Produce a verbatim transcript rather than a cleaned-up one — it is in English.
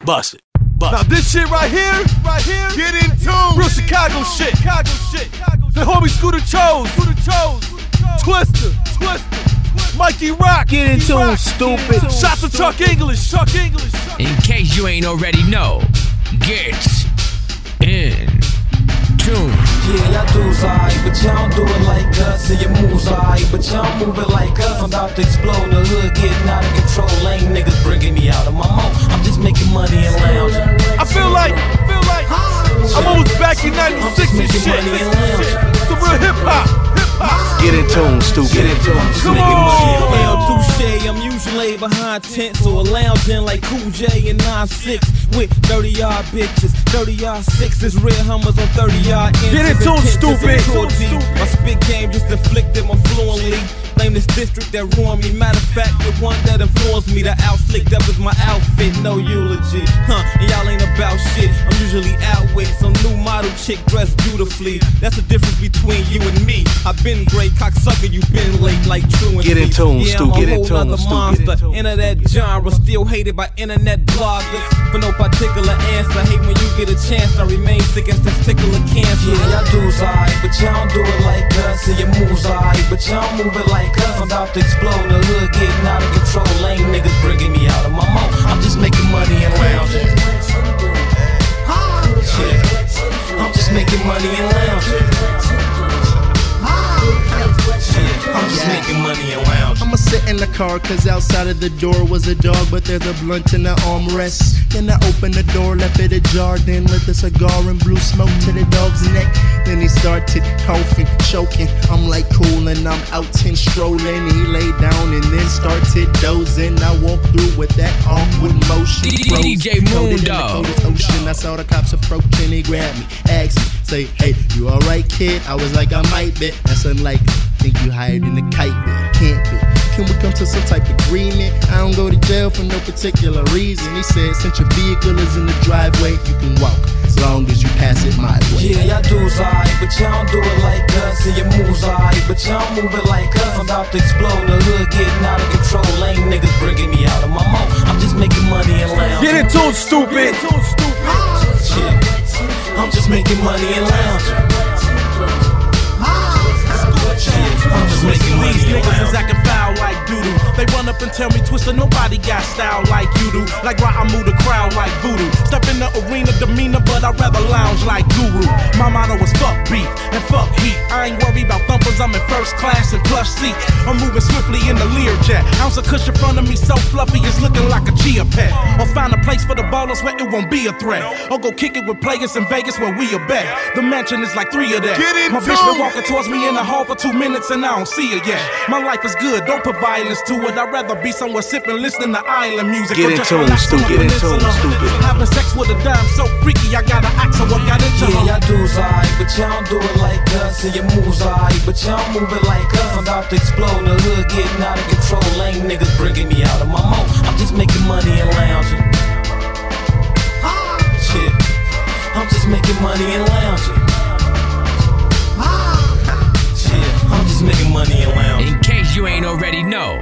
Bust it. Bust now it. this shit right here, right here, get in tune. Real Chicago shit. Chicago shit. The homie Scooter Chose. Scooter Chose. Twister. Twister. Mikey Rock. Get in tune, stupid. Shots to Chuck English. Chuck English. In case you ain't already know, get in tune. Yeah, y'all dudes alright, but y'all don't do it like us. And your moves alright, but y'all move it like us. I'm about to explode, the hood getting out of control. Lame niggas bringing me out of my mode. I'm just making money and lounging. I feel like, feel like I'm almost back in ninety-six and shit. Some real hip hop. Get in tune, stupid. Get in tune. Come on. El Duce, I'm usually behind tents or lounging like Cool J and nine six with thirty yard bitches, thirty yard sixes, real Hummers on thirty yard inches. Get in tune, stupid. My spit game just inflicted more fluently. Blame this district that ruined me. Matter of fact, the one that influenced me. The out slicked up is my outfit, no eulogy. Huh, and y'all ain't about shit. I'm usually out with some new model chick dressed beautifully. That's the difference between you and me. I've been great, cocksucker, you been late like truancy. Get in tune, yeah, Stu, I'm get a in whole tune, nother Stu, monster. get in tune. Into that genre, still hated by internet bloggers. For no particular answer, hate when you get a chance. I remain sick as testicular cancer. Yeah, y'all dudes alright, but y'all don't do it like us. And your moves alright, but y'all move it like us. I'm about to explode, the hood getting out of control. Lame niggas bringing me out of my mode. I'm just making money and lounging. Yeah. I'm just making money and lounging. I'm just making money and lounging. I'ma sit in the car cause outside of the door was a dog, but there's a blunt in the armrest. Then I opened the door, left it ajar, then lit the cigar and blew smoke to the dog's neck. Then he started coughing, choking. I'm like cool and I'm out and strolling. He laid down and then started dozing. I walked through with that awkward motion. D J Moondog. Ocean. I saw the cops approaching, he grabbed me, asked me, say, hey, you alright, kid? I was like, I might be. That's unlikely. Think you higher than a kite, but can't be. Can we come to some type of agreement? I don't go to jail for no particular reason. He said, since your vehicle is in the driveway, you can walk as long as you pass it my way. Yeah, y'all dudes alright, but y'all don't do it like us. And your moves alright, but y'all move it like us. I'm about to explode, the hood getting out of control. Lame niggas bringing me out of my mode. I'm just making money and lounging. Get in tune, stupid. Yeah. I'm just making money and lounging. I'm just making money. These niggas is acting foul like doodoo. They run up and tell me, Twister, nobody got style like you do. Like I move the crowd like voodoo. Step in the arena demeanor, but I'd rather lounge like guru. My motto is fuck beef and fuck heat. I ain't worried about thumpers, I'm in first class and plush seats. I'm moving swiftly in the Learjet. Ounce of cushion in front of me so fluffy, it's looking like a chia pet. Or find a place for the ballers where it won't be a threat. Or go kick it with players in Vegas where we are bet. The mansion is like three of that. Get in My tune. bitch been walking towards me in the hall for two minutes and I don't see her yet. My life is good, don't put violence to it. I'd rather be somewhere sipping, listening to island music. Get or in just tune, relax on stupid. a Get in tune, peninsula. stupid. Having sex with a dime so freaky, I gotta ask her what got into her. Yeah, y'all dudes alright, but y'all don't do it like us. And your moves alright, but y'all move it like us. I'm about to explode, the hood getting out of control. Lame niggas bringing me out of my mode. I'm just making money and lounging. Yeah. I'm just making money and lounging. Yeah. I'm just making money and lounging. In case you ain't already know,